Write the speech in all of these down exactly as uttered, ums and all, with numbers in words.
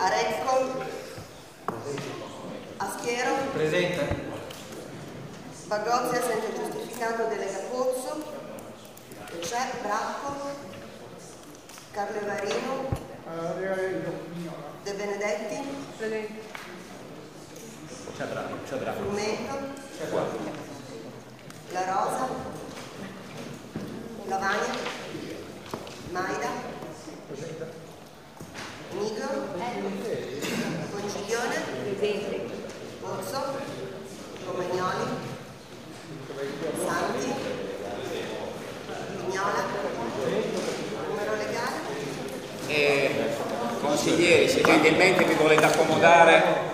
Arecco, Aschiero, presente. Bagozzi assente giustificato, delega Pozzo, c'è Bracco, Carlo Varino, De Benedetti, C'è Bracco, c'è Bracco. Frumento, C'è qua. La Rosa, Lavagna, Maida, Nigro, Conciglione, Pozzo, Romagnoli, Santi, Vignola, numero legale. E, consiglieri, se gentilmente vi volete accomodare.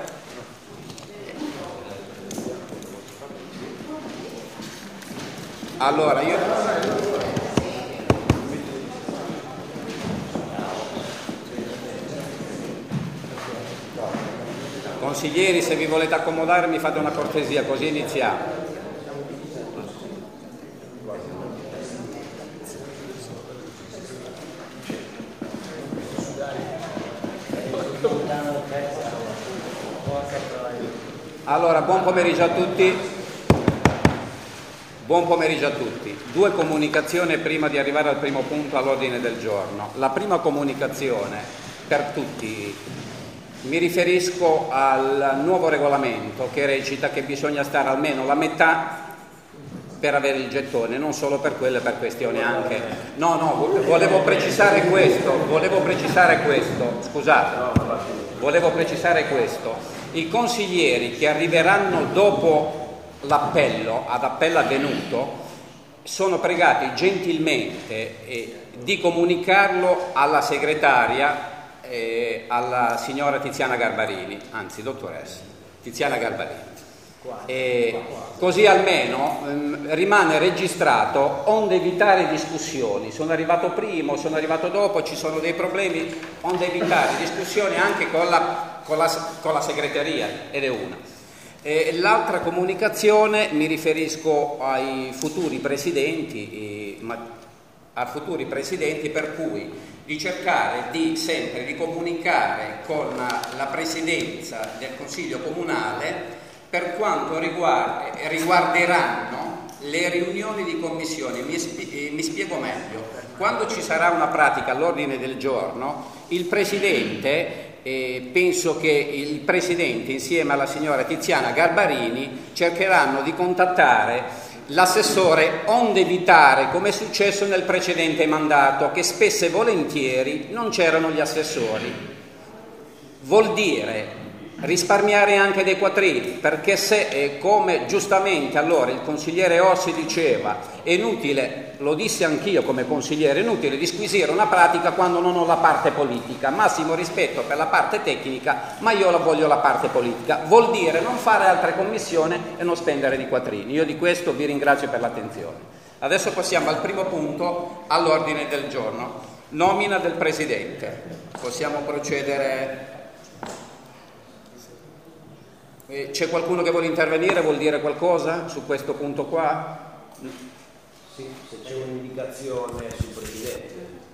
Allora, io... Consiglieri, se vi volete accomodare mi fate una cortesia, così iniziamo. Allora, buon pomeriggio a tutti. Buon pomeriggio a tutti. Due comunicazioni prima di arrivare al primo punto all'ordine del giorno. La prima comunicazione per tutti, mi riferisco al nuovo regolamento che recita che bisogna stare almeno la metà per avere il gettone, non solo per quelle, per questioni anche... No, no, volevo precisare questo, volevo precisare questo, scusate, volevo precisare questo. I consiglieri che arriveranno dopo l'appello, ad appello avvenuto, sono pregati gentilmente eh, di comunicarlo alla segretaria, eh, alla signora Tiziana Garbarini, anzi dottoressa Tiziana Garbarini. E così almeno ehm, rimane registrato, onde evitare discussioni. Sono arrivato prima, sono arrivato dopo, ci sono dei problemi, onde evitare discussioni anche con la, con la, con la segreteria, ed è una. E l'altra comunicazione mi riferisco ai futuri presidenti, eh, ma, a futuri presidenti, per cui di cercare di sempre di comunicare con la presidenza del Consiglio Comunale per quanto riguarda, riguarderanno le riunioni di commissione. Mi, spie, mi spiego meglio. Quando ci sarà una pratica all'ordine del giorno, il Presidente, eh, penso che il Presidente insieme alla signora Tiziana Garbarini cercheranno di contattare l'assessore, onde evitare, come è successo nel precedente mandato, che spesso e volentieri non c'erano gli assessori. Vuol dire risparmiare anche dei quattrini, perché se, eh, come giustamente allora il consigliere Ossi diceva, è inutile, lo dissi anch'io come consigliere, è inutile disquisire una pratica quando non ho la parte politica, massimo rispetto per la parte tecnica, ma io la voglio la parte politica, vuol dire non fare altre commissioni e non spendere di quattrini. Io di questo vi ringrazio per l'attenzione. Adesso passiamo al primo punto all'ordine del giorno, nomina del Presidente. Possiamo procedere... C'è qualcuno che vuole intervenire, vuol dire qualcosa su questo punto qua? Sì, se c'è un'indicazione sul Presidente,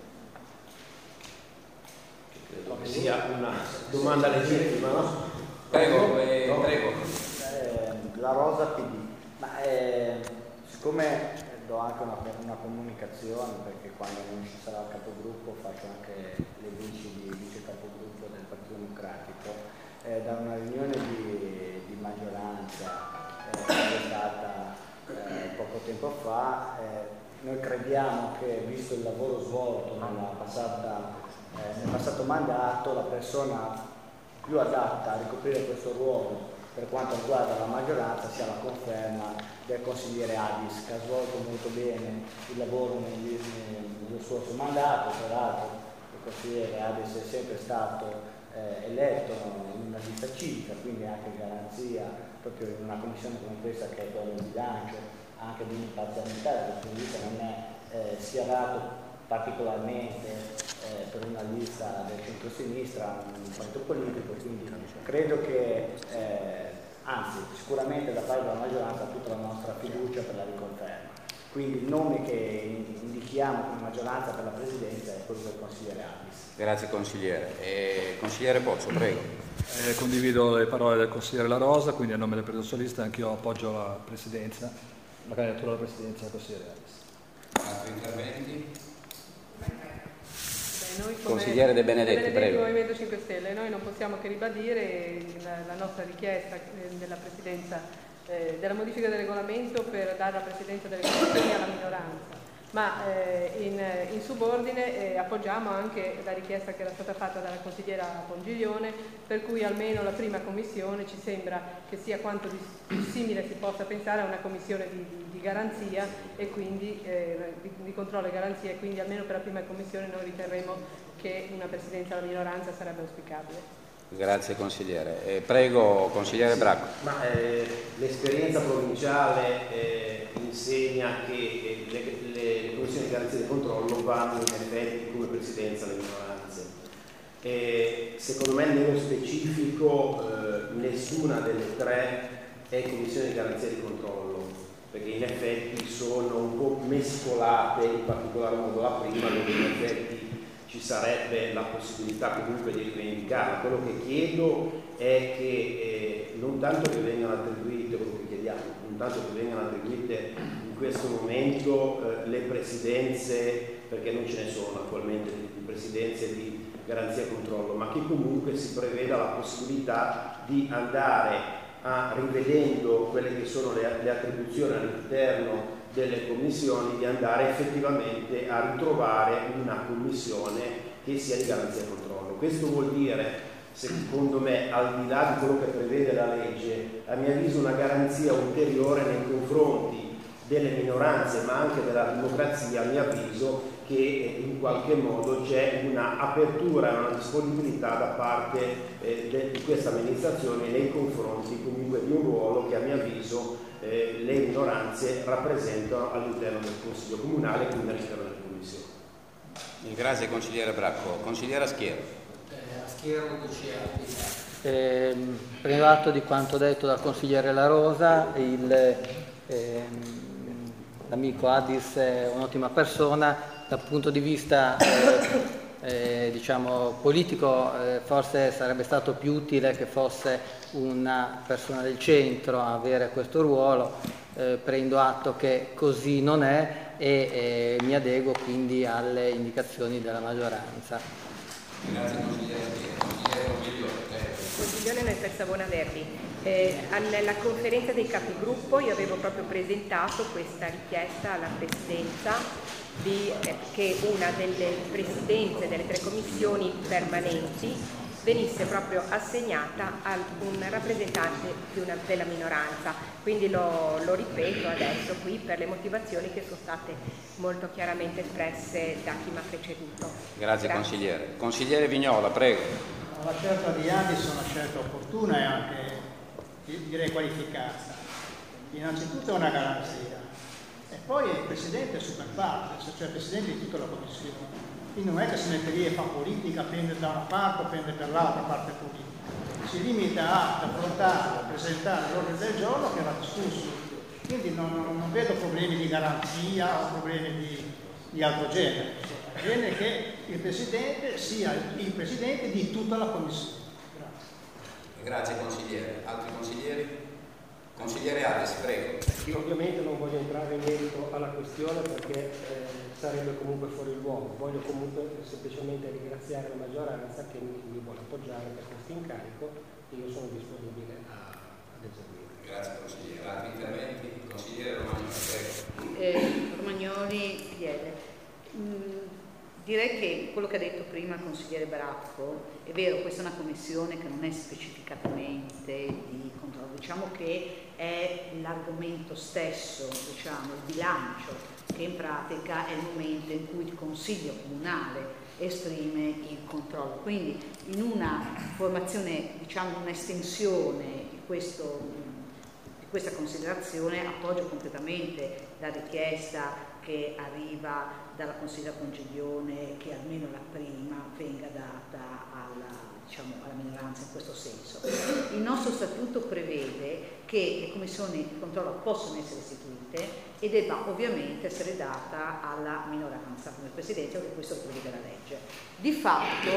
che credo che sia una domanda legittima, no? Prego, eh, no? prego. Eh, la Rosa P D, ma eh, siccome do anche una, una comunicazione, perché quando non ci sarà il capogruppo faccio anche le vici di vice capogruppo del Partito Democratico, eh, da una riunione di, di maggioranza eh, che è stata eh, poco tempo fa, eh, noi crediamo che, visto il lavoro svolto nella passata, eh, nel passato mandato, la persona più adatta a ricoprire questo ruolo per quanto riguarda la maggioranza sia la conferma del consigliere Adis, che ha svolto molto bene il lavoro nel, nel suo mandato. Tra l'altro il consigliere Adis è sempre stato eh, eletto in una lista civica, quindi anche garanzia proprio in una commissione come questa, che è quella del bilancio, anche di imparzialità, dal punto di vista non è eh, schierato particolarmente eh, per una lista del centro-sinistra, un partito politico, quindi credo che, eh, anzi, sicuramente da parte della maggioranza ha tutta la nostra fiducia per la riconferma. Quindi il nome che indichiamo come maggioranza per la presidenza è quello del consigliere Adis. Grazie consigliere. E, consigliere Pozzo, prego. Eh, condivido le parole del consigliere La Rosa, quindi a nome del Partito Socialista anch'io appoggio la presidenza, la candidatura alla presidenza del consigliere Adis. Altri interventi? Noi come Consigliere De Benedetti, Benedetti prego. Movimento cinque Stelle, noi non possiamo che ribadire la, la nostra richiesta della presidenza, eh, della modifica del regolamento per dare la presidenza delle commissioni alla minoranza, ma eh, in, in subordine eh, appoggiamo anche la richiesta che era stata fatta dalla consigliera Pongiglione, per cui almeno la prima commissione ci sembra che sia quanto di più simile si possa pensare a una commissione di, di, di garanzia e quindi eh, di, di controllo e garanzia, e quindi almeno per la prima commissione noi riterremo che una presidenza alla minoranza sarebbe auspicabile. Grazie consigliere. Eh, prego consigliere Bracco. Ma eh, l'esperienza provinciale eh, insegna che eh, le, le, le commissioni di garanzia di controllo vanno in effetti come presidenza alle minoranze. E, secondo me nello specifico eh, nessuna delle tre è commissione di garanzia di controllo, perché in effetti sono un po' mescolate, in particolar modo la prima, dove in effetti ci sarebbe la possibilità comunque di rivendicarla. Quello che chiedo è che eh, non tanto che vengano attribuite, quello che chiediamo, non tanto che vengano attribuite in questo momento eh, le presidenze, perché non ce ne sono attualmente di presidenze di garanzia e controllo, ma che comunque si preveda la possibilità di andare a, rivedendo quelle che sono le, le attribuzioni all'interno delle commissioni, di andare effettivamente a ritrovare una commissione che sia di garanzia e controllo. Questo vuol dire, secondo me, al di là di quello che prevede la legge, a mio avviso una garanzia ulteriore nei confronti delle minoranze, ma anche della democrazia, a mio avviso, che in qualche modo c'è una apertura e una disponibilità da parte eh, de, di questa amministrazione nei confronti comunque di un ruolo che a mio avviso eh, le minoranze rappresentano all'interno del Consiglio Comunale e quindi all'interno delle commissioni. Grazie consigliere Bracco. Consigliere Aschiero. Eh, Aschiero consigliere. Eh, prendo atto di quanto detto dal consigliere La Rosa. Il, ehm, l'amico Adis è un'ottima persona. Dal punto di vista eh, eh, diciamo politico eh, forse sarebbe stato più utile che fosse una persona del centro a avere questo ruolo. Eh, prendo atto che così non è e eh, mi adeguo quindi alle indicazioni della maggioranza. Grazie consigliere. Consigliere nel per Savona Verdi. Eh, alla conferenza dei capigruppo io avevo proprio presentato questa richiesta alla Presidenza di, eh, che una delle presidenze delle tre commissioni permanenti venisse proprio assegnata a un rappresentante di una, della minoranza. Quindi lo, lo ripeto adesso qui per le motivazioni che sono state molto chiaramente espresse da chi mi ha preceduto. Grazie, Grazie. Consigliere. Consigliere Vignola, prego. La scelta di Adis è una scelta opportuna e anche direi qualificata. Innanzitutto è una garanzia e poi il Presidente è super parte, cioè il Presidente di tutta la Commissione. Quindi non è che si mette lì e fa politica, pende da una parte o pende per l'altra parte politica. Si limita ad affrontare, a presentare l'ordine del giorno che va discusso. Quindi non, non, non vedo problemi di garanzia o problemi di, di altro genere. È bene che il Presidente sia il Presidente di tutta la Commissione. Grazie. Grazie consigliere. Altri consiglieri? Consigliere Adis, prego. Io ovviamente non voglio entrare in merito alla questione perché eh, sarebbe comunque fuori luogo. Voglio comunque semplicemente ringraziare la maggioranza che mi, mi vuole appoggiare per questo incarico e io sono disponibile a, ad eseguire. Grazie consigliere. Altri interventi? Consigliere Romagnoli, prego. Eh, Romagnoli, P L. Mm, direi che quello che ha detto prima il consigliere Bracco è vero, questa è una commissione che non è specificatamente di controllo, diciamo che è l'argomento stesso, diciamo, il bilancio, che in pratica è il momento in cui il Consiglio Comunale esprime il controllo. Quindi in una formazione, diciamo un'estensione di, questo, di questa considerazione appoggio completamente la richiesta che arriva dalla consigliera Pongiglione che almeno la prima venga data alla diciamo, alla minoranza in questo senso. Il nostro statuto prevede che le commissioni di controllo possono essere istituite e debba ovviamente essere data alla minoranza come Presidenza, perché questo lo prevede la legge. Di fatto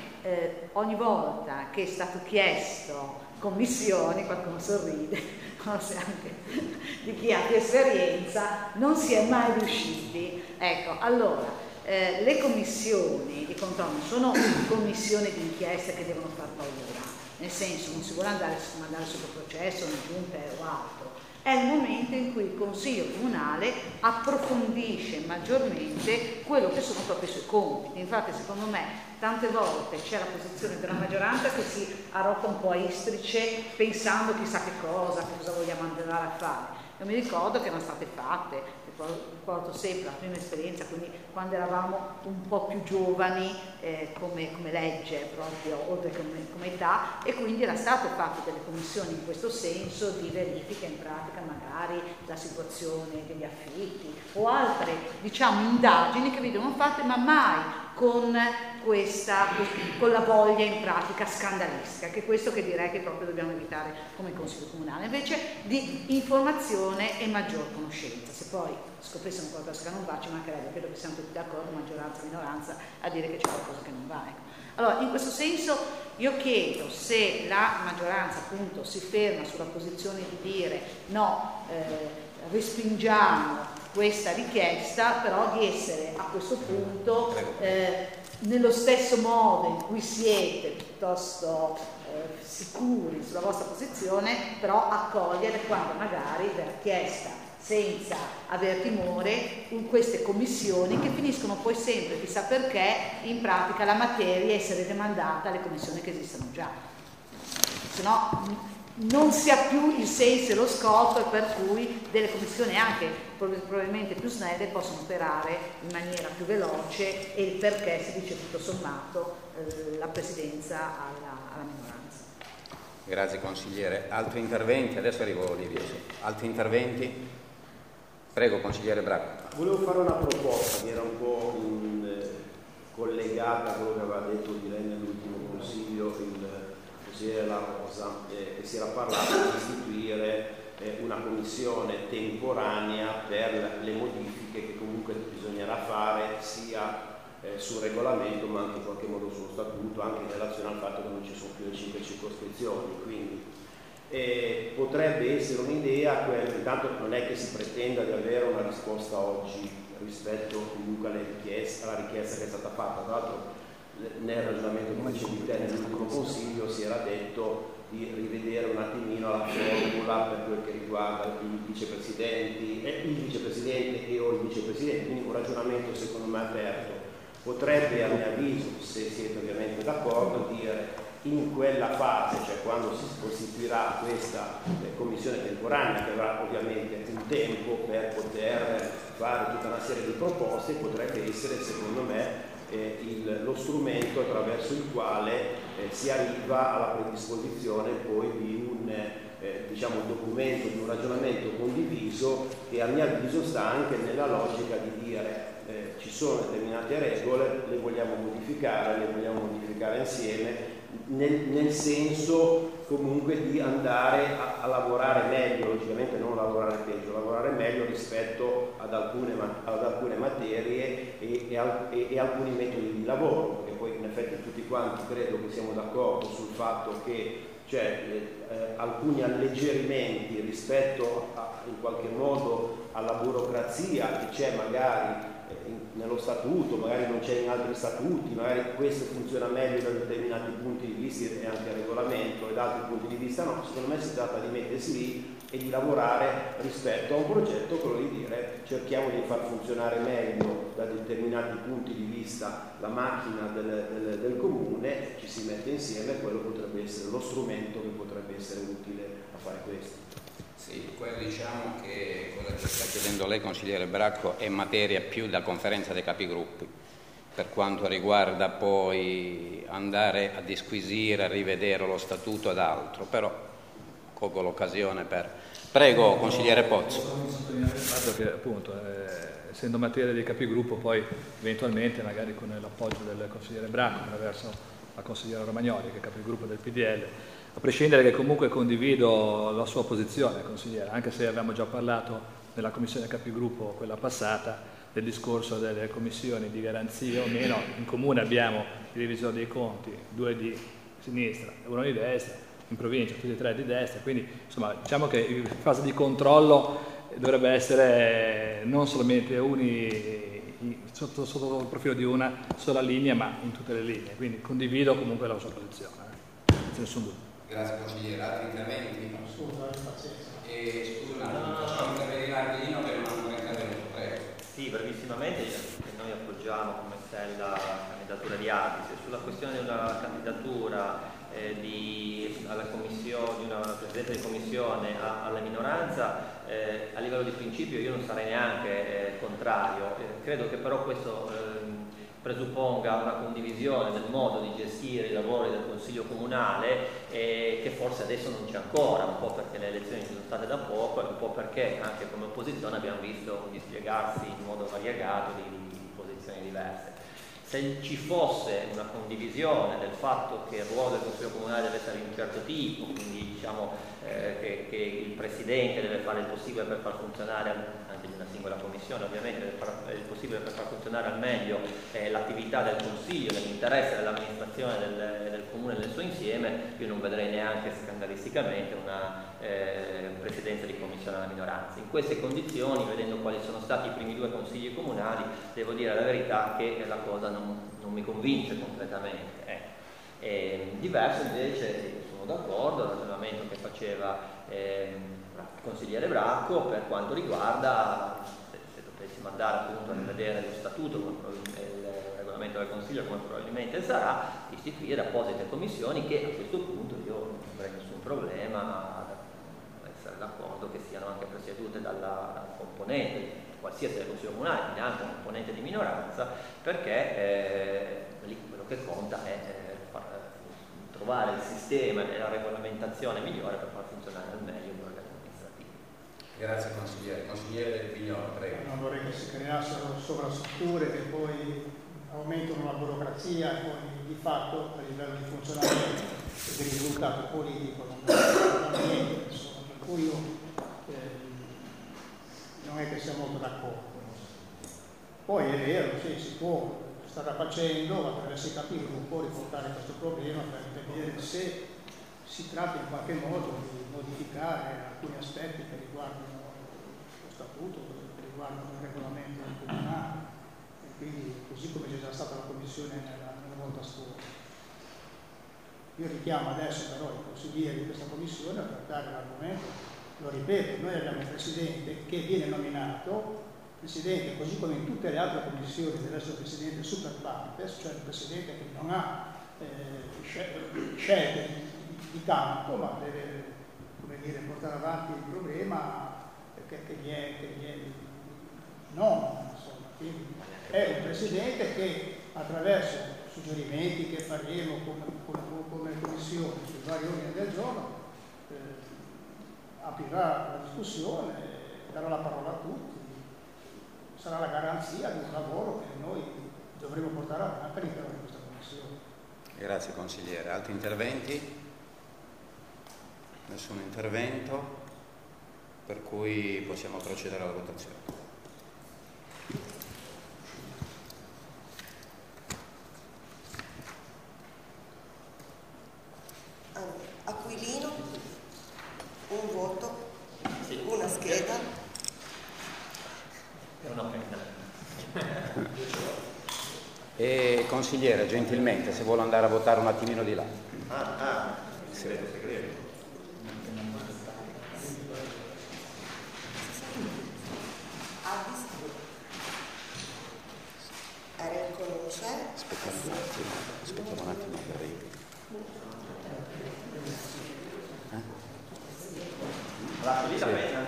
eh, ogni volta che è stato chiesto commissioni, qualcuno sorride, forse anche di chi ha più esperienza, non si è mai riusciti. Ecco, allora Eh, le commissioni di controllo non sono commissioni di inchiesta che devono far paura, nel senso non si vuole andare, mandare sotto processo, una giunta o altro, è il momento in cui il Consiglio Comunale approfondisce maggiormente quello che sono proprio i suoi compiti. Infatti secondo me tante volte c'è la posizione della maggioranza che si arrocca un po' a istrice pensando chissà che cosa, che cosa vogliamo andare a fare. Io mi ricordo che erano state fatte, ricordo sempre la prima esperienza, quindi quando eravamo un po' più giovani eh, come, come legge proprio, oltre che come, come età, e quindi era stato fatto delle commissioni in questo senso di verifica in pratica magari la situazione degli affitti o altre diciamo indagini che venivano fatte ma mai con questa, con la voglia in pratica scandalistica, che è questo che direi che proprio dobbiamo evitare come Consiglio Comunale, invece di informazione e maggior conoscenza. Se poi scoprissimo qualcosa che non va, ci mancherebbe, credo che siamo tutti d'accordo, maggioranza e minoranza, a dire che c'è qualcosa che non va. Ecco. Allora, in questo senso io chiedo se la maggioranza appunto si ferma sulla posizione di dire no, eh, respingiamo questa richiesta, però di essere a questo punto eh, nello stesso modo in cui siete piuttosto eh, sicuri sulla vostra posizione, però accogliere quando magari verrà chiesta senza aver timore in queste commissioni che finiscono poi sempre, chissà perché, in pratica la materia essere demandata alle commissioni che esistono già. Se no non si ha più il senso e lo scopo per cui delle commissioni anche probabilmente più snelle possono operare in maniera più veloce e il perché si dice tutto sommato eh, la presidenza alla, alla minoranza. Grazie consigliere. Altri interventi? Adesso arrivo Olivia. Altri interventi? Prego consigliere Bracco. Volevo fare una proposta che era un po' in, eh, collegata a quello che aveva detto di lei nell'ultimo consiglio il consigliere La Rosa, eh, che si era parlato di istituire eh, una commissione temporanea per le modifiche che comunque bisognerà fare sia eh, sul regolamento ma anche in qualche modo sullo statuto, anche in relazione al fatto che non ci sono più le cinque circoscrizioni. Quindi eh, potrebbe essere un'idea, intanto non è che si pretenda di avere una risposta oggi rispetto comunque alle richieste, alla richiesta che è stata fatta. Tra l'altro nel ragionamento che dicevi te nell'ultimo consiglio si era detto di rivedere un attimino la formula per quel che riguarda i vicepresidenti, eh, il vicepresidente e o il vicepresidente, quindi un ragionamento secondo me aperto. Potrebbe a mio avviso, se siete ovviamente d'accordo, dire in quella fase, cioè quando si costituirà questa eh, commissione temporanea che avrà ovviamente un tempo per poter fare tutta una serie di proposte, potrebbe essere secondo me Eh, il, lo strumento attraverso il quale eh, si arriva alla predisposizione poi di un eh, diciamo, documento, di un ragionamento condiviso che a mio avviso sta anche nella logica di dire eh, ci sono determinate regole, le vogliamo modificare, le vogliamo modificare insieme, nel, nel senso comunque di andare a, a lavorare meglio, logicamente non lavorare peggio, lavorare meglio rispetto ad alcune, ad alcune materie e, e, al, e, e alcuni metodi di lavoro, perché poi in effetti tutti quanti credo che siamo d'accordo sul fatto che cioè, eh, alcuni alleggerimenti rispetto a, in qualche modo alla burocrazia che c'è magari nello statuto, magari non c'è in altri statuti, magari questo funziona meglio da determinati punti di vista e anche il regolamento e da altri punti di vista no, secondo me si tratta di mettersi lì e di lavorare rispetto a un progetto, quello di dire cerchiamo di far funzionare meglio da determinati punti di vista la macchina del, del, del comune, ci si mette insieme e quello potrebbe essere lo strumento che potrebbe essere utile a fare questo. Sì, quello diciamo che cosa ci sta chiedendo lei, consigliere Bracco, è materia più da conferenza dei capigruppi, per quanto riguarda poi andare a disquisire, a rivedere lo statuto ed altro, però colgo l'occasione per... Prego, consigliere Pozzo. Guarda che appunto, eh, essendo materia dei capigruppo, poi eventualmente magari con l'appoggio del consigliere Bracco attraverso al consigliere Romagnoli, che è capigruppo del P D L, a prescindere che comunque condivido la sua posizione, consigliere, anche se avevamo già parlato nella commissione capigruppo, quella passata, del discorso delle commissioni di garanzia o meno. In comune abbiamo il revisore dei conti, due di sinistra e uno di destra, in provincia tutti e tre di destra, quindi insomma diciamo che in fase di controllo dovrebbe essere non solamente uni sotto, sotto il profilo di una sola linea, ma in tutte le linee, quindi condivido comunque la sua posizione, eh. senza nessun dubbio. Grazie consigliere. Altri interventi? Scusa, pazienza. Eh, scusa un attimo, facciamo intervenire Ardino per un altro intervento, prego. Sì, brevissimamente, noi appoggiamo come stella la candidatura di Adis. Sulla questione di una candidatura eh, di, alla commissione, di una presidente di commissione a, alla minoranza, eh, a livello di principio io non sarei neanche eh, contrario, eh, credo che però questo eh, presupponga una condivisione del modo di gestire i lavori del Consiglio Comunale eh, che forse adesso non c'è ancora, un po' perché le elezioni sono state da poco e un po' perché anche come opposizione abbiamo visto dispiegarsi in modo variegato di, di posizioni diverse. Se ci fosse una condivisione del fatto che il ruolo del Consiglio Comunale deve essere di un certo tipo, quindi diciamo eh, che, che il Presidente deve fare il possibile per far funzionare, anche di una singola commissione ovviamente, deve fare il possibile per far funzionare al meglio eh, l'attività del Consiglio nell'interesse dell'amministrazione del, del Comune nel suo insieme, io non vedrei neanche scandalisticamente una eh, presidenza di commissione alla minoranza. In queste condizioni, vedendo quali sono stati i primi due consigli comunali, devo dire la verità che la cosa non non mi convince completamente. Eh. E diverso invece, sono d'accordo, il ragionamento che faceva eh, il consigliere Bracco per quanto riguarda, se, se dovessimo andare appunto a rivedere lo statuto, il regolamento del Consiglio, come probabilmente sarà, istituire apposite commissioni che a questo punto io non avrei nessun problema ad essere d'accordo che siano anche presiedute dalla, dal componente qualsiasi del Consiglio Comunale, quindi anche un componente di minoranza, perché eh, lì quello che conta è eh, far, trovare il sistema e la regolamentazione migliore per far funzionare al meglio gli organi amministrativi. Grazie consigliere. Consigliere del Pignolo, prego. Non vorrei che si creassero sovrastrutture che poi aumentano la burocrazia e poi di fatto a livello di funzionamento e di risultato politico non è niente, insomma, per cui io eh, non è che sia molto d'accordo. Poi è vero, sì, si può, stare facendo attraverso i capigruppo riportare questo problema per vedere se si tratta in qualche modo di modificare alcuni aspetti che riguardano lo statuto, che riguardano il regolamento comunale, e quindi così come c'è già stata la commissione nella, nella volta scorsa. Io richiamo adesso però i consiglieri di questa commissione a trattare l'argomento. Lo ripeto, noi abbiamo un Presidente che viene nominato, Presidente, così come in tutte le altre commissioni deve essere Presidente super partes, cioè il Presidente che non ha eh, scelte di, di campo, ma deve, come dire, portare avanti il problema che, che gli è, che gli è non, insomma. Quindi è un Presidente che attraverso suggerimenti che faremo come, come, come commissione sui vari ordini del giorno eh, aprirà la discussione, darà la parola a tutti, sarà la garanzia di un lavoro che noi dovremo portare avanti all'interno di questa commissione. Grazie consigliere. Altri interventi? Nessun intervento, per cui possiamo procedere alla votazione. Aquilino, un voto, sì. Una scheda. È una penna. E consigliere, gentilmente, se vuole andare a votare un attimino di là. Ah, ah, segreto, segreto. Adis. Erenco non c'è. Aspettiamo un attimo, aspettiamo un attimo che arrivi. La finita sì. Penna.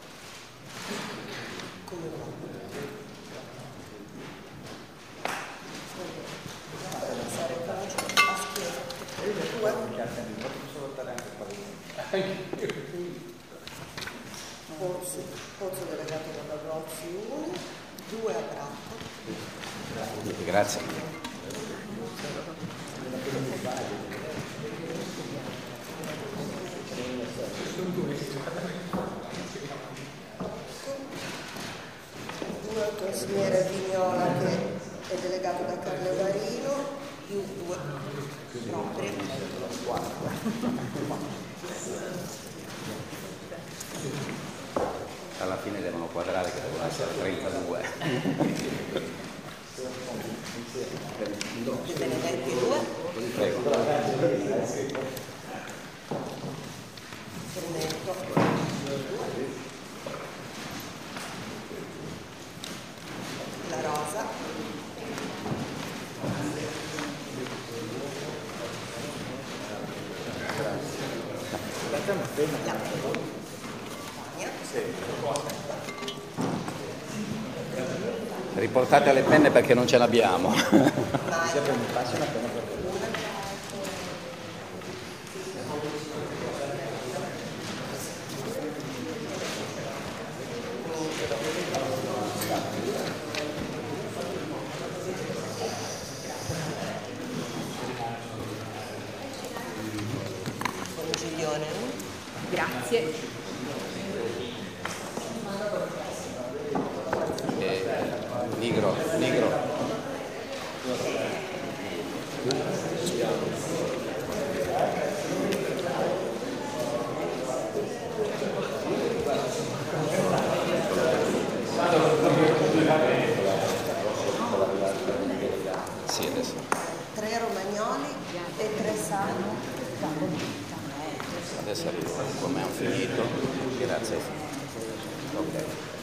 Come va? Pozzo, Pozzo delegato dalla Grozzi uno, due a Bracco. Grazie. due al consigliere Vignola che è delegato da Carlo Varino, più due propri. Alla fine devono quadrare che devono essere trentadue. Benedetti due. Prego. Fermento. La Rosa. Riportate le penne perché non ce l'abbiamo. Grazie. Eh, Nigro, Nigro. Sì, adesso. Tre Romagnoli e tre Sano. Adesso arrivo, come ho finito, grazie. Ok.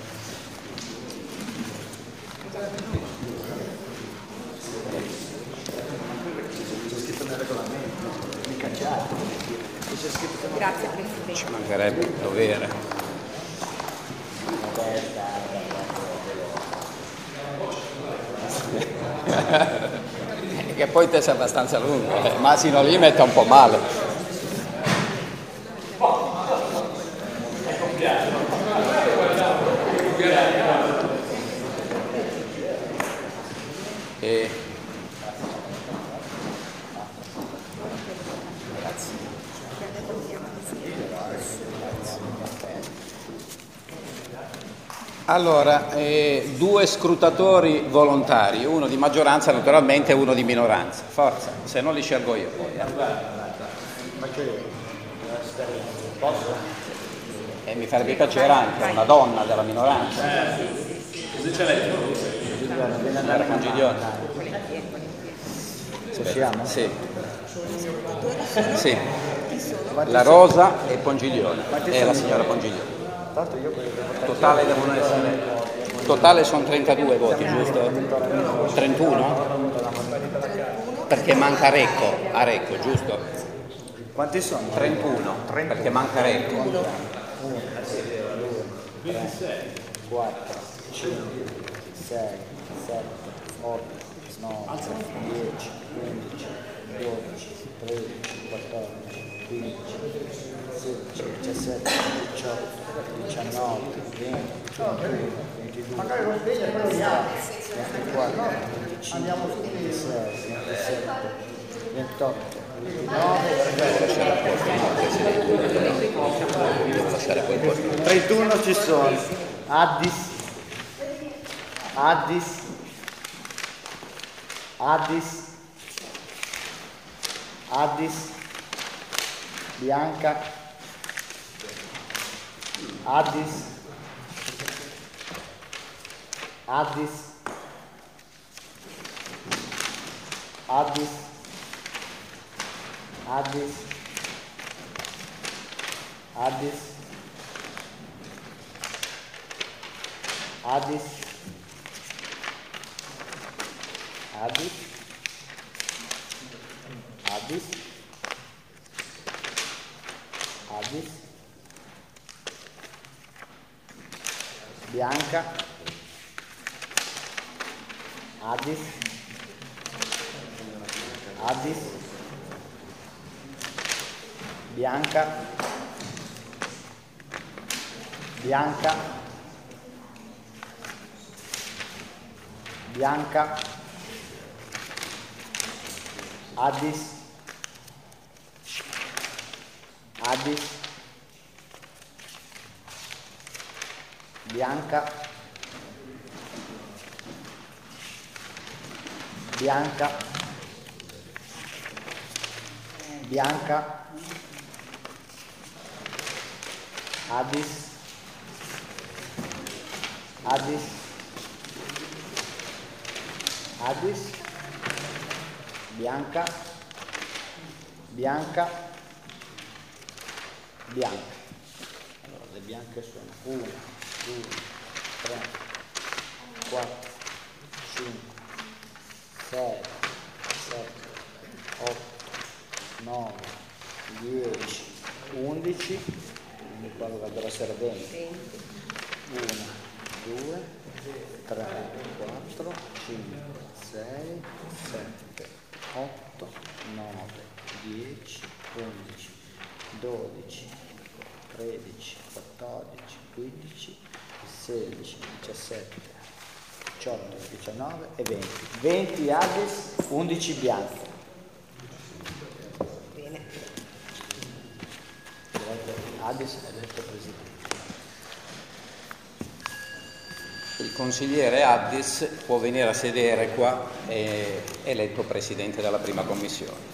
C'è scritto nel regolamento, mi cacciate. Grazie Presidente. Ci mancherebbe il dovere. Che poi te sei abbastanza lungo, eh. Masino lì mette un po' male. E... Grazie. Allora, eh, due scrutatori volontari, uno di maggioranza naturalmente e uno di minoranza. Forza, se no li scelgo io poi. Eh. E mi farebbe piacere anche una donna della minoranza. Così c'è lei. Signora Congiglione. Possiamo? Sì. Sì. La Rosa e Pongiglione. E la signora Pongiglione. Totale devono essere. Totale sono trentadue voti, giusto? trentuno? Perché manca Recco, a Recco, giusto? Quanti sono? trentuno, perché manca Recco. uno, due, tre, quattro, cinque, sei, sette, otto, nove, dieci, undici, dodici, tredici, quattordici, quindici, sedici, diciassette, diciotto, diciannove, venti, ventuno, ventidue, ventiquattro, venticinque, ventisei, ventisette, ventotto, trentuno ci sono. Addis, Addis, Addis, Addis, Bianca, Addis, Addis, Addis, Addis, Addis, Addis, Addis, Addis, Addis, Bianca, Addis, Addis, Bianca, Bianca, Bianca, Addis, Addis, Bianca, Bianca, Bianca, Adis, Adis, Adis, Bianca, Bianca, Bianca. Allora, le bianche sono uno, due, tre, quattro, cinque, sei, sette, otto, nove, dieci, undici, qua dovrebbero essere venti. uno, due, tre, quattro, cinque, sei, sette, otto, nove, dieci, undici, dodici, tredici, quattordici, quindici, sedici, diciassette, diciotto, diciannove e venti. venti Adis, undici Bianca. Bene. Adis è eletto presidente. Il consigliere Addis può venire a sedere qua, è eletto presidente della prima commissione.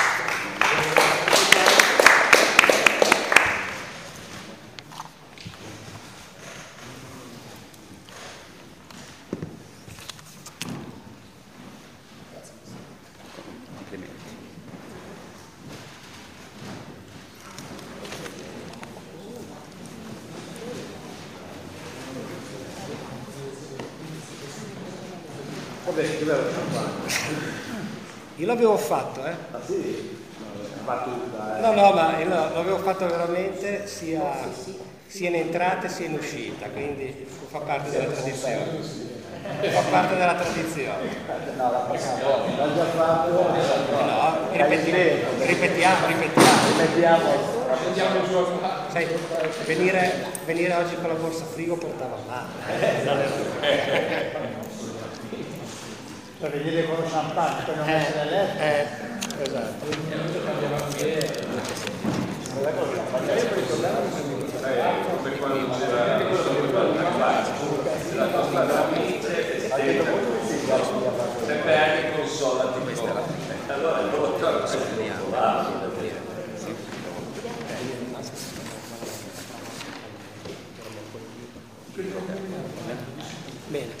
Io l'avevo fatto, eh? Ah sì? Battuta, eh. No, no, ma io l'avevo fatto veramente sia, sia in entrata sia in uscita, quindi fa parte della tradizione. Fa parte della tradizione. No, la prossima volta. L'ho già fatto. No, ripetiamo, ripetiamo, ripetiamo. Ripetiamo. Sai, venire, venire oggi con la borsa frigo portava male. Per venire con lo champagne, per non eh, essere eletto. Eh, esatto. sempre anche consolati allora il voto bene.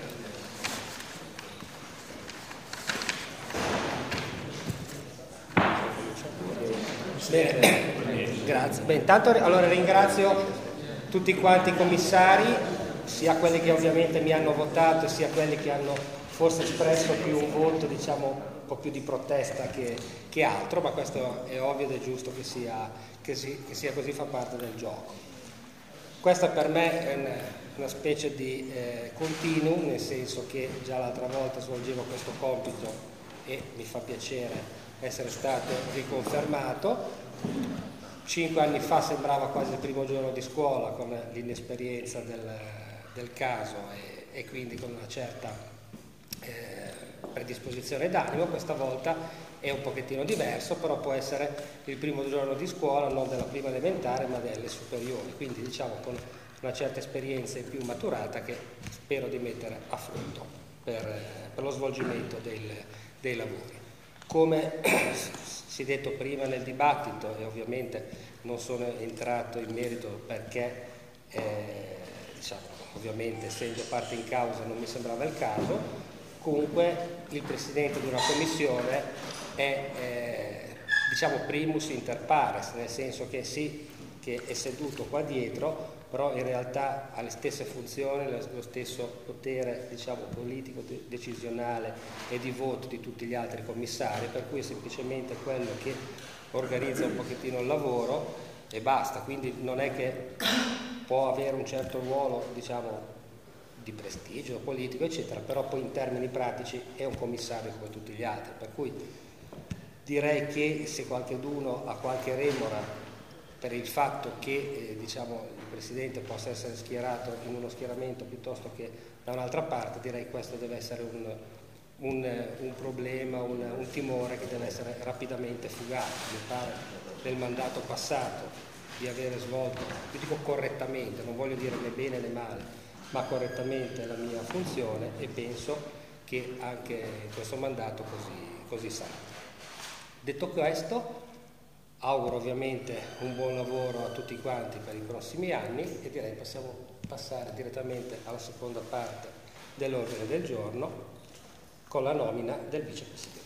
Bene, grazie. Beh, intanto allora ringrazio tutti quanti i commissari, sia quelli che ovviamente mi hanno votato, sia quelli che hanno forse espresso più un voto, diciamo, un po' più di protesta che, che altro, ma questo è ovvio ed è giusto che sia, che, si, che sia così, fa parte del gioco. Questa per me è una, una specie di eh, continuum, nel senso che già l'altra volta svolgevo questo compito e mi fa piacere essere stato riconfermato. Cinque anni fa sembrava quasi il primo giorno di scuola, con l'inesperienza del, del caso e, e quindi con una certa eh, predisposizione d'animo. Questa volta è un pochettino diverso, però può essere il primo giorno di scuola non della prima elementare ma delle superiori, quindi diciamo con una certa esperienza in più maturata che spero di mettere a frutto per, per lo svolgimento del, dei lavori. Come si è detto prima nel dibattito, e ovviamente non sono entrato in merito perché eh, diciamo, ovviamente essendo parte in causa non mi sembrava il caso, comunque il presidente di una commissione è eh, diciamo primus inter pares, nel senso che sì, che è seduto qua dietro, però in realtà ha le stesse funzioni, lo stesso potere, diciamo, politico, de- decisionale e di voto di tutti gli altri commissari, per cui è semplicemente quello che organizza un pochettino il lavoro e basta, quindi non è che può avere un certo ruolo, diciamo, di prestigio politico, eccetera, però poi in termini pratici è un commissario come tutti gli altri, per cui direi che se qualcuno ha qualche remora per il fatto che eh, diciamo, il Presidente possa essere schierato in uno schieramento piuttosto che da un'altra parte, direi che questo deve essere un, un, un problema, un, un timore che deve essere rapidamente fugato. Mi pare del mandato passato di avere svolto, io dico correttamente, non voglio dire né bene né male, ma correttamente la mia funzione e penso che anche in questo mandato così, così sarà. Detto questo, auguro ovviamente un buon lavoro a tutti quanti per i prossimi anni e direi possiamo passare direttamente alla seconda parte dell'ordine del giorno con la nomina del vicepresidente.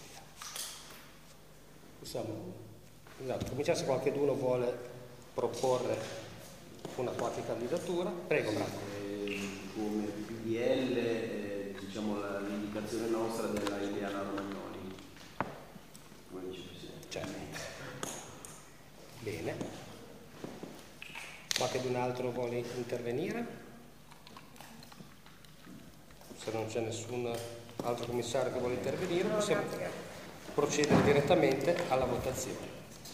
Possiamo esatto, cominciare se qualcuno vuole proporre una qualche candidatura. Prego, bravo. Eh, come P D L eh, diciamo la, l'indicazione nostra della Ileana Romagnoli come vicepresidente. Certo. Bene. Qualcun altro vuole intervenire? Se non c'è nessun altro commissario che vuole intervenire, possiamo procedere direttamente alla votazione.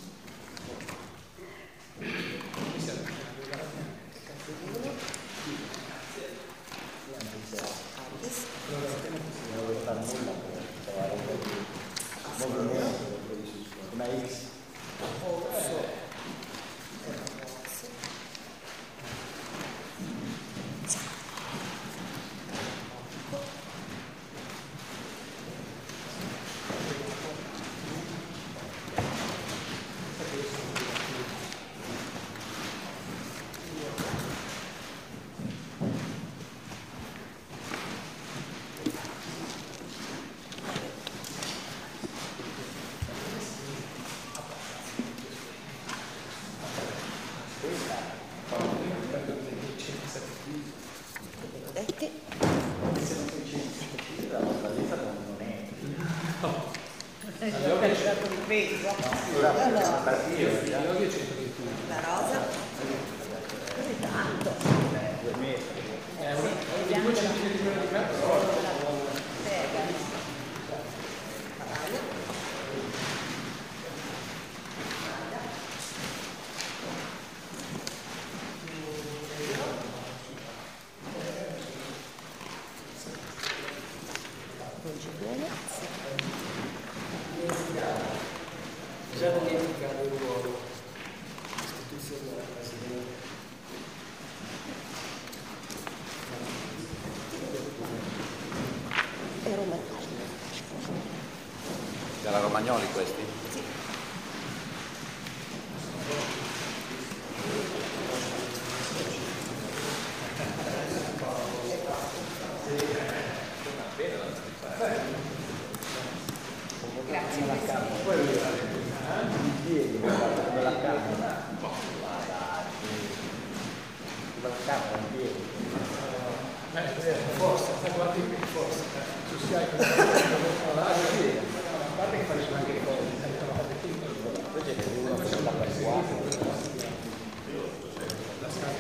La rosa? Tanto. Due metri. È un centimetro di campo. Già dimenticato il ruolo istituzionale, Presidente. E Romagnoli. Della Romagnoli questi? Sì. Grazie alla Camera. Poi i piedi della Camera. Della Camera in piedi. Forse, guardi forse. Su Skype. A parte che faccio anche le cose. Invece che uno che sta per qua. La scarpa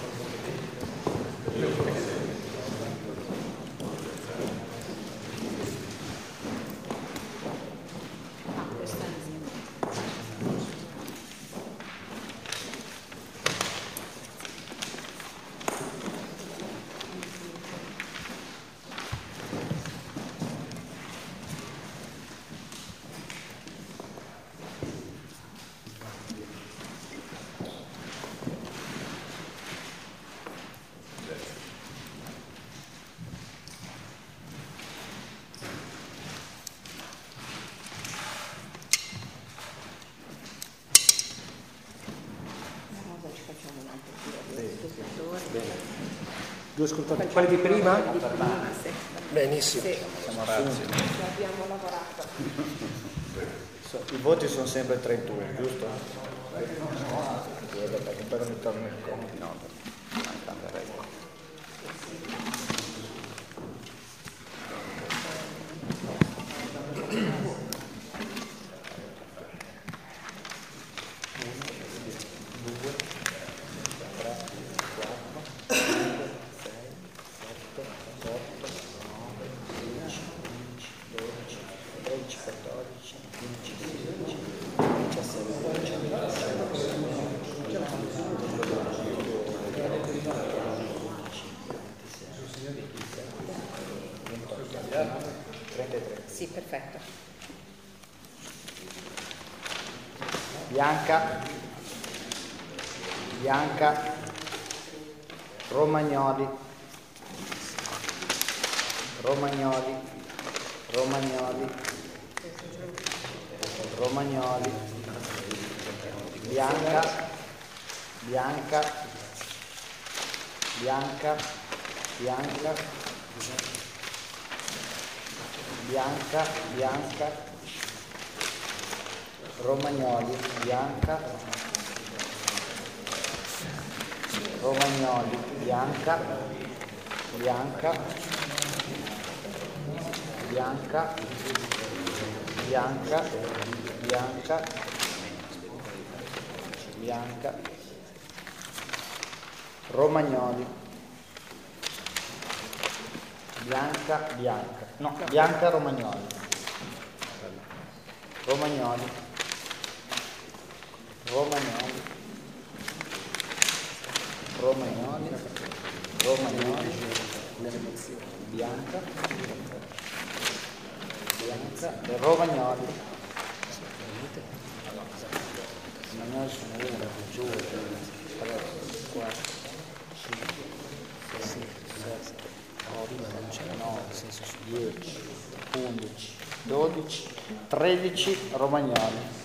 due scrutatori, quelli di prima? Di prima, sì. Benissimo. Sì. Siamo razzi. Abbiamo lavorato. I voti sono sempre trentuno, giusto? Perché poi non mi torno il conto. No, tante regole. Sì, perfetto. Bianca, Bianca, Romagnoli, Romagnoli, Romagnoli, Romagnoli, Bianca, Bianca, Bianca, Bianca, Bianca, Bianca, Romagnoli, Bianca, Romagnoli, Bianca, Bianca, Bianca, Bianca, Bianca, Bianca, Romagnoli, Bianca, Bianca, no, Bianca Romagnoli, Romagnoli, Romagnoli, Romagnoli, Romagnoli, Bianca, Bianca e Romagnoli. Romagnoli sono uno, due, tre, quattro, cinque, sei, sette, otto, nove, dieci, undici, dodici, tredici Romagnoli.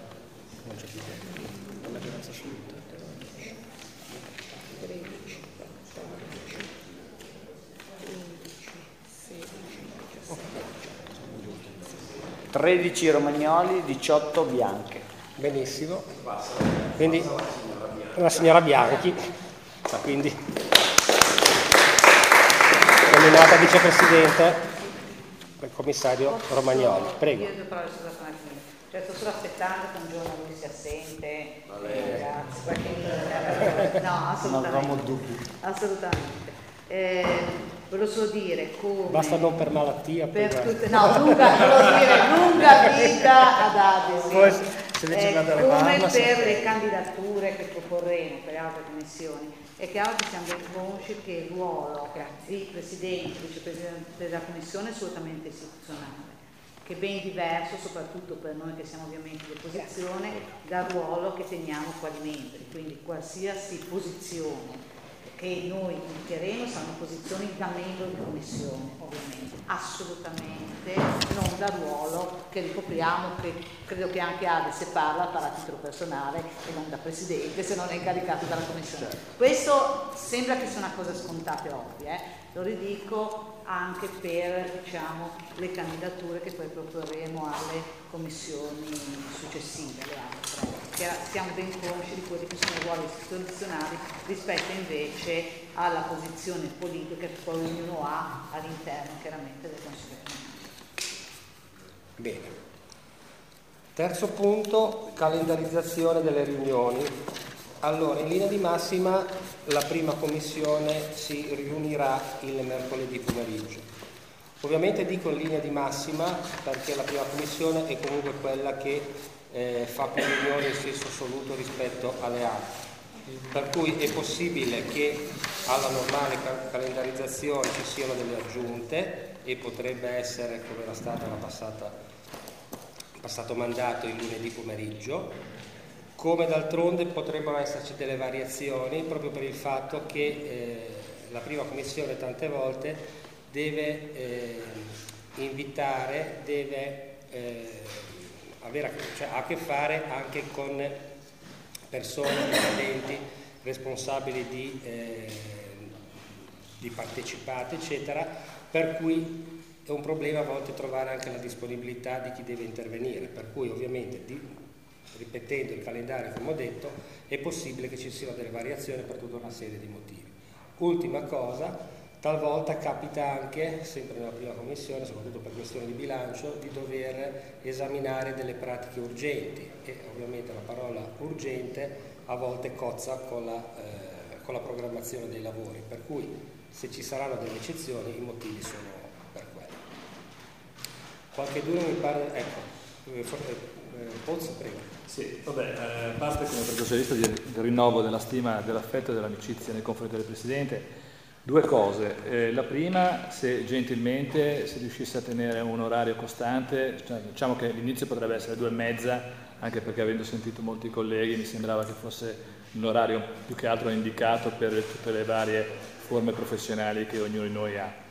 tredici Romagnoli, diciotto Bianche. Benissimo. Quindi la signora Bianchi, quindi nominata vicepresidente del commissario Romagnoli. Prego. Io però adesso da stamattina. Cioè, sto solo aspettando che un giorno lui sia assente. Eh, grazie. Perché... No, assolutamente. Non avevamo dubbi. Assolutamente. Eh, volevo solo dire come... Basta non per malattia. Per per... tutte, no, lunga, volevo dire lunga vita ad Adesi. Poi, se eh, come parla, per se... le candidature che proporremo per le altre commissioni. È chiaro che siamo ben consci che il ruolo che ha il Presidente, il Vicepresidente della Commissione è assolutamente istituzionale, che è ben diverso, soprattutto per noi che siamo ovviamente di opposizione, dal ruolo che teniamo quali membri. Quindi qualsiasi posizione che noi indicheremo saranno posizioni da membro di commissione, ovviamente, assolutamente non da ruolo che ricopriamo, che credo che anche Ade, se parla, parla a titolo personale e non da presidente, se non è incaricato dalla commissione. Questo sembra che sia una cosa scontata e ovvia, eh? Lo ridico anche per, diciamo, le candidature che poi proporremo alle commissioni successive, le altre, che siamo ben consci di quelli che sono i ruoli istituzionali rispetto invece alla posizione politica che poi ognuno ha all'interno chiaramente del Consiglio comunale. Bene. Terzo punto, calendarizzazione delle riunioni. Allora, in linea di massima la prima commissione si riunirà il mercoledì pomeriggio. Ovviamente dico in linea di massima perché la prima commissione è comunque quella che eh, fa più riunioni in senso assoluto rispetto alle altre. Per cui è possibile che alla normale cal- calendarizzazione ci siano delle aggiunte e potrebbe essere, come era stata la passata, passato mandato, il lunedì pomeriggio. Come d'altronde potrebbero esserci delle variazioni proprio per il fatto che eh, la prima commissione tante volte deve eh, invitare, deve eh, avere cioè, ha a che fare anche con persone dipendenti, responsabili di, eh, di partecipate, eccetera, per cui è un problema a volte trovare anche la disponibilità di chi deve intervenire, per cui ovviamente di, ripetendo il calendario come ho detto è possibile che ci siano delle variazioni per tutta una serie di motivi. Ultima cosa, talvolta capita anche, sempre nella prima commissione, soprattutto per questioni di bilancio, di dover esaminare delle pratiche urgenti e ovviamente la parola urgente a volte cozza con la, eh, con la programmazione dei lavori, per cui se ci saranno delle eccezioni i motivi sono per quello. Qualche duro mi pare, ecco, eh, Pozzo, prego. Sì, vabbè, eh, parte come Partito Socialista di, del rinnovo della stima, dell'affetto e dell'amicizia nei confronti del Presidente. Due cose. Eh, la prima, se gentilmente si riuscisse a tenere un orario costante, cioè, diciamo che l'inizio potrebbe essere due e mezza, anche perché avendo sentito molti colleghi mi sembrava che fosse un orario più che altro indicato per tutte le varie forme professionali che ognuno di noi ha.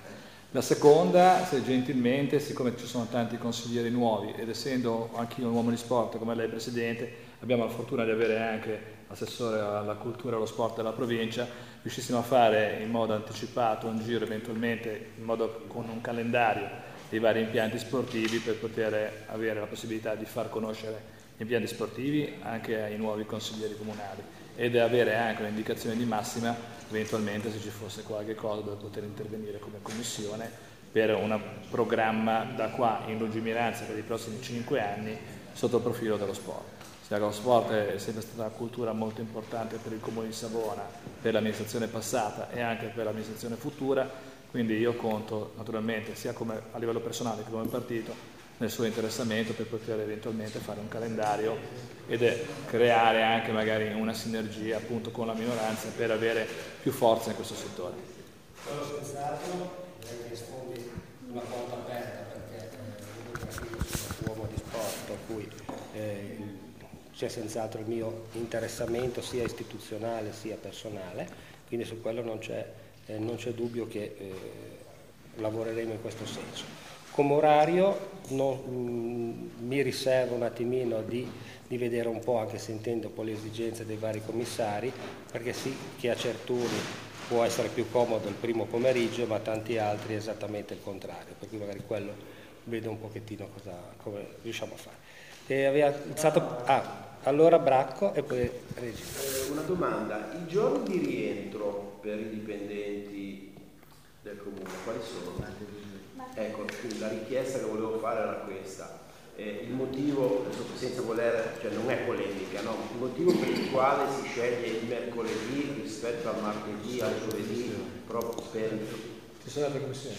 La seconda, se gentilmente, siccome ci sono tanti consiglieri nuovi ed essendo anch'io un uomo di sport come lei Presidente, abbiamo la fortuna di avere anche l'assessore alla cultura e allo sport della provincia, riuscissimo a fare in modo anticipato un giro eventualmente in modo, con un calendario dei vari impianti sportivi per poter avere la possibilità di far conoscere gli impianti sportivi anche ai nuovi consiglieri comunali ed avere anche un'indicazione di massima eventualmente se ci fosse qualche cosa dove poter intervenire come commissione per un programma da qua in lungimiranza per i prossimi cinque anni sotto il profilo dello sport. Lo sport è sempre stata una cultura molto importante per il Comune di Savona, per l'amministrazione passata e anche per l'amministrazione futura, quindi io conto naturalmente sia come, a livello personale che come partito nel suo interessamento per poter eventualmente fare un calendario ed creare anche magari una sinergia appunto con la minoranza per avere più forza in questo settore. Sono senz'altro, lei rispondi una porta aperta perché eh, io sono un uomo di sport per cui eh, c'è senz'altro il mio interessamento sia istituzionale sia personale, quindi su quello non c'è, eh, non c'è dubbio che eh, lavoreremo in questo senso. Come orario non, mh, mi riservo un attimino di, di vedere un po', anche sentendo un po' le esigenze dei vari commissari, perché sì che a certuni può essere più comodo il primo pomeriggio, ma tanti altri esattamente il contrario, per cui magari quello vedo un pochettino cosa, come riusciamo a fare. E aveva alzato, ah, allora Bracco e poi Regina. Eh, una domanda, i giorni di rientro per i dipendenti del comune, quali sono? Ecco, quindi la richiesta che volevo fare era questa. Eh, il motivo, senza voler, cioè non è polemica, no? Il motivo per il quale si sceglie il mercoledì rispetto al martedì, al giovedì, proprio per... Ci sono altre commissioni?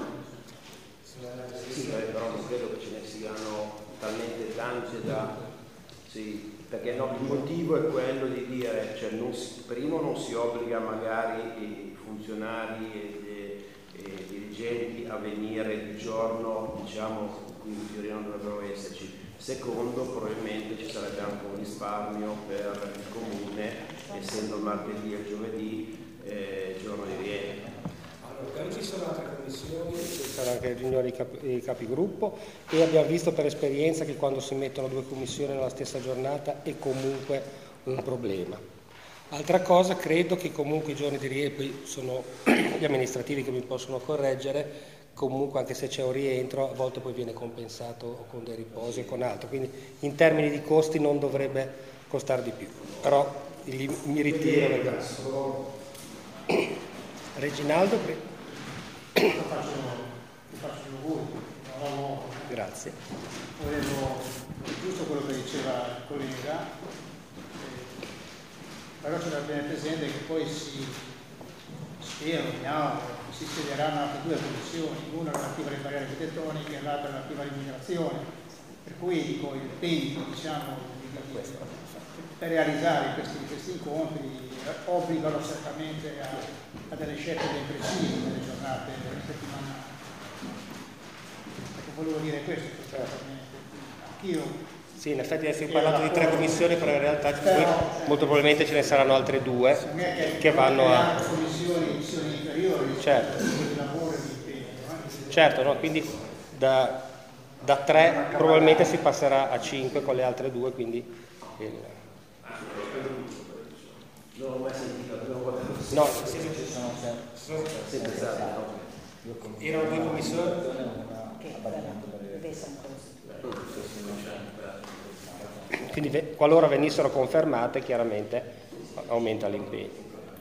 Sì, però non credo che ce ne siano talmente tante da... Sì, perché no, il motivo è quello di dire, cioè non si, primo non si obbliga magari i funzionari e e dirigenti a venire il giorno, diciamo, qui in teoria non dovrebbero esserci. Secondo, probabilmente ci sarebbe anche un risparmio per il comune, essendo il martedì e il giovedì eh, giorno di rientro. Allora, ci sono altre commissioni, ci saranno anche riunioni di capigruppo e abbiamo visto per esperienza che quando si mettono due commissioni nella stessa giornata è comunque un problema. Altra cosa, credo che comunque i giorni di rientro, poi sono gli amministrativi che mi possono correggere, comunque anche se c'è un rientro a volte poi viene compensato con dei riposi o con altro, quindi in termini di costi non dovrebbe costare di più, però mi ritiro. Reginaldo, grazie. Volevo, giusto quello che diceva il collega, però c'è da bene presente che poi si spero, mi auguro, che si spiegheranno anche due commissioni, una relativa alle barriere architettoniche e l'altra relativa all'immigrazione, per cui dico il tempo, diciamo, di, di, per realizzare questi, questi incontri obbligano certamente a, a delle scelte ben precise nelle giornate settimanali. Ecco, volevo dire questo, certamente. Anch'io. Sì, in effetti adesso ho parlato di tre commissioni, però in realtà poi molto probabilmente ce ne saranno altre due che vanno a... commissioni inferiori, certo, certo, no? Quindi da, da tre probabilmente si passerà a cinque con le altre due, quindi... Il... Non l'ho mai sentito, no, erano due commissioni? Quindi qualora venissero confermate chiaramente aumenta l'impegno.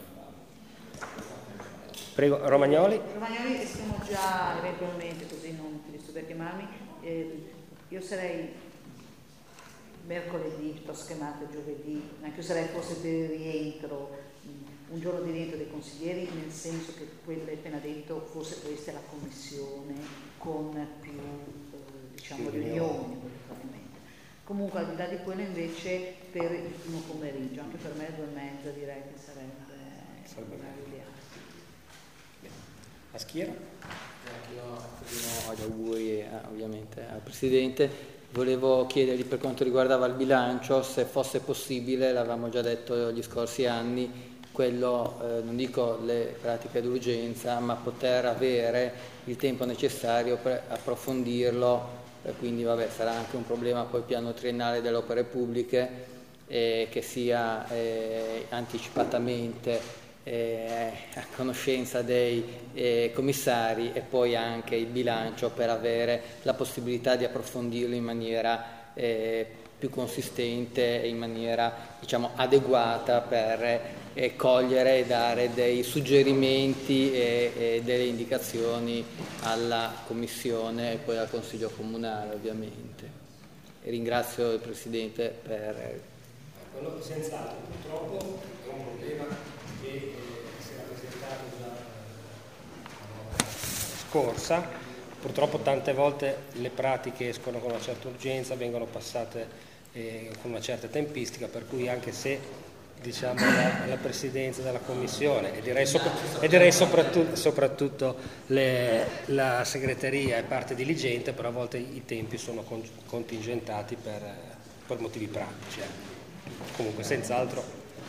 Prego, Romagnoli. Romagnoli, siamo già eventualmente, così non ti disturbo chiamarmi, eh, io sarei mercoledì, piuttosto che martedì, giovedì, anche io sarei forse per il rientro, un giorno di rientro dei consiglieri, nel senso che quello che hai appena detto fosse questa la commissione con più eh, diciamo riunioni probabilmente. Comunque al di là di quello invece per il primo pomeriggio, anche per me due e mezza direi che sarebbe, sarebbe ideale. A Schiera? Anch'io gli auguri eh, ovviamente al Presidente. Volevo chiedergli per quanto riguardava il bilancio se fosse possibile, l'avevamo già detto gli scorsi anni, quello, eh, non dico le pratiche d'urgenza, ma poter avere il tempo necessario per approfondirlo, eh, quindi vabbè, sarà anche un problema poi piano triennale delle opere pubbliche, eh, che sia eh, anticipatamente eh, a conoscenza dei eh, commissari, e poi anche il bilancio per avere la possibilità di approfondirlo in maniera eh, più consistente e in maniera, diciamo, adeguata per eh, cogliere e dare dei suggerimenti e, e delle indicazioni alla Commissione e poi al Consiglio Comunale, ovviamente. E ringrazio il Presidente per... Quello senz'altro, purtroppo è un problema che eh, si era presentato già la scorsa. Purtroppo tante volte le pratiche escono con una certa urgenza, vengono passate eh, con una certa tempistica, per cui anche se, diciamo, la, la Presidenza della Commissione e direi, sopra, e direi soprattutto, soprattutto le, la segreteria è parte diligente, però a volte i tempi sono con, contingentati per, per motivi pratici. Eh. Comunque senz'altro.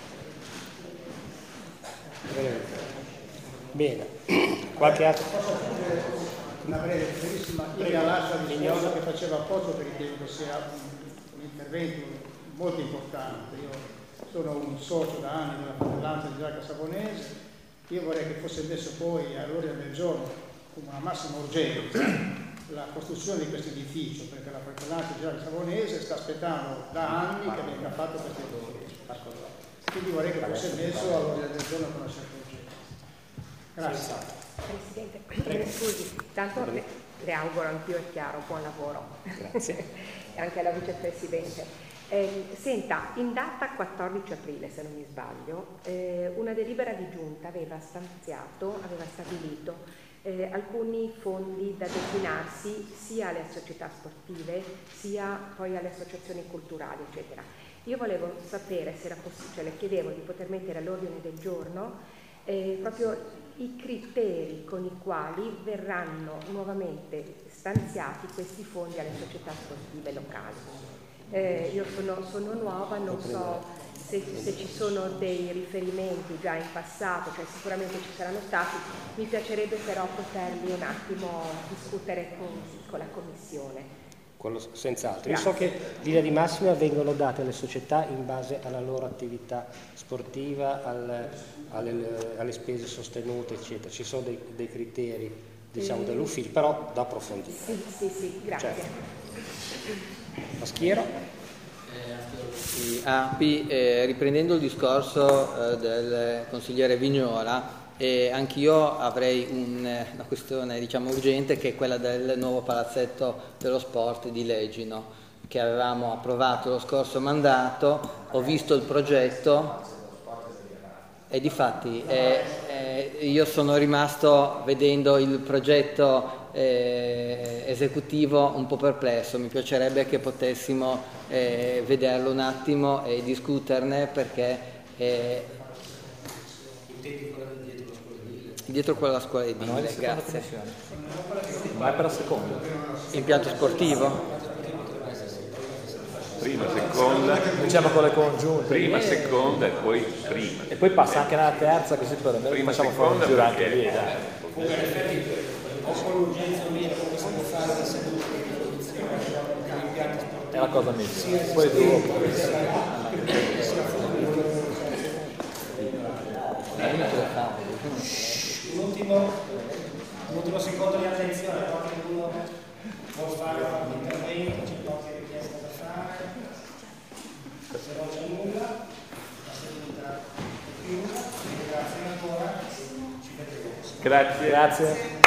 Bene, qualche altro? Una breve, brevissima, ieri all'altra discorso che faceva appoggio, perché credo sia un, un intervento molto importante. Io sono un socio da anni della Fratellanza di Giacca Savonese, io vorrei che fosse messo poi all'ordine del giorno come una massima urgenza la costruzione di questo edificio, perché la Fratellanza di Giacca Savonese sta aspettando da anni che venga fatto questo edificio. Quindi vorrei che fosse messo all'ordine del giorno con una certa urgenza. Grazie. Presidente, scusi, tanto le, le auguro anch'io, è chiaro, buon lavoro. Grazie. E anche alla Vicepresidente. Eh, senta, in data quattordici aprile, se non mi sbaglio, eh, una delibera di giunta aveva stanziato, aveva stabilito eh, alcuni fondi da destinarsi sia alle società sportive sia poi alle associazioni culturali, eccetera. Io volevo sapere se era possibile, cioè le chiedevo di poter mettere all'ordine del giorno eh, proprio i criteri con i quali verranno nuovamente stanziati questi fondi alle società sportive locali. Eh, io sono, sono nuova, non so se, se ci sono dei riferimenti già in passato, cioè sicuramente ci saranno stati, mi piacerebbe però poterli un attimo discutere con, con la Commissione. Quello senz'altro. Io so che linee di massima vengono date alle società in base alla loro attività sportiva, al, alle, alle spese sostenute, eccetera. Ci sono dei, dei criteri, diciamo, dell'ufficio, però da approfondire. Sì, sì, sì, grazie. Certo. Maschiero? Sì, A P I, eh, riprendendo il discorso eh, del consigliere Vignola, e anch'io avrei un, una questione, diciamo, urgente, che è quella del nuovo palazzetto dello sport di Legino, che avevamo approvato lo scorso mandato. Ho visto il progetto e difatti eh, eh, io sono rimasto, vedendo il progetto eh, esecutivo, un po' perplesso. Mi piacerebbe che potessimo eh, vederlo un attimo e discuterne, perché eh, dietro quella della scuola edile, grazie. Ma è per la seconda. Impianto sportivo? Prima, seconda. Facciamo con le congiunte. Prima, eh. seconda e poi prima. E poi passa anche nella terza, così per me prima, facciamo fare un giro anche lì. Comunque in effetti o con l'urgenza o meno, come si può fare la seduta di risoluzione dell'impianto sportivo. È la cosa migliore. Poi dopo. Un ultimo, un ultimo secondo di attenzione, qualcuno vuole fare un intervento, c'è qualche richiesta da fare, se non c'è nulla, la seduta è chiusa, grazie ancora, ci vedremo. Grazie. Grazie.